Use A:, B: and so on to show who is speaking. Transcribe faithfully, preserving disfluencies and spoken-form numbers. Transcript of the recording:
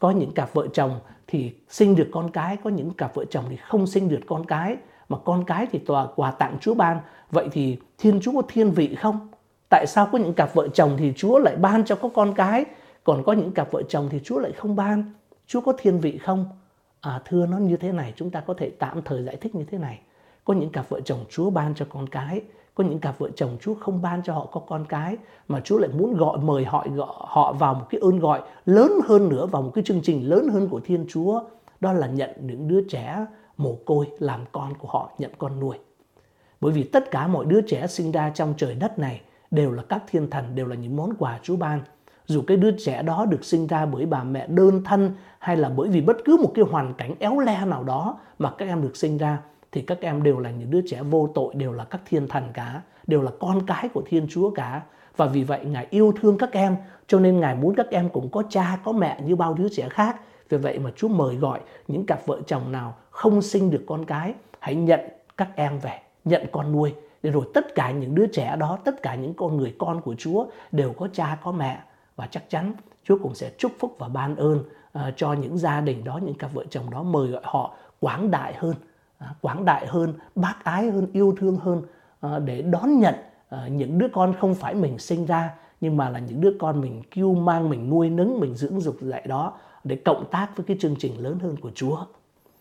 A: Có những cặp vợ chồng thì sinh được con cái, có những cặp vợ chồng thì không sinh được con cái, mà con cái thì tòa quà tặng Chúa ban. Vậy thì Thiên Chúa có thiên vị không? Tại sao có những cặp vợ chồng thì Chúa lại ban cho có con cái, còn có những cặp vợ chồng thì Chúa lại không ban? Chúa có thiên vị không? À, thưa nó như thế này, chúng ta có thể tạm thời giải thích như thế này. Có những cặp vợ chồng Chúa ban cho con cái, có những cặp vợ chồng Chúa không ban cho họ có con cái, mà Chúa lại muốn gọi mời họ, gọi họ vào một cái ơn gọi lớn hơn nữa, vào một cái chương trình lớn hơn của Thiên Chúa. Đó là nhận những đứa trẻ mồ côi làm con của họ, nhận con nuôi. Bởi vì tất cả mọi đứa trẻ sinh ra trong trời đất này đều là các thiên thần, đều là những món quà Chúa ban. Dù cái đứa trẻ đó được sinh ra bởi bà mẹ đơn thân hay là bởi vì bất cứ một cái hoàn cảnh éo le nào đó mà các em được sinh ra, thì các em đều là những đứa trẻ vô tội, đều là các thiên thần cả, đều là con cái của Thiên Chúa cả. Và vì vậy Ngài yêu thương các em, cho nên Ngài muốn các em cũng có cha có mẹ như bao đứa trẻ khác. Vì vậy mà Chúa mời gọi những cặp vợ chồng nào không sinh được con cái, hãy nhận các em về, nhận con nuôi. Để rồi tất cả những đứa trẻ đó, tất cả những con người con của Chúa đều có cha có mẹ. Và chắc chắn Chúa cũng sẽ chúc phúc và ban ơn uh, cho những gia đình đó, những cặp vợ chồng đó, mời gọi họ quảng đại hơn, uh, quảng đại hơn, bác ái hơn, yêu thương hơn, uh, để đón nhận uh, những đứa con không phải mình sinh ra, nhưng mà là những đứa con mình cưu mang, mình nuôi nấng, mình dưỡng dục dạy đó, để cộng tác với cái chương trình lớn hơn của Chúa.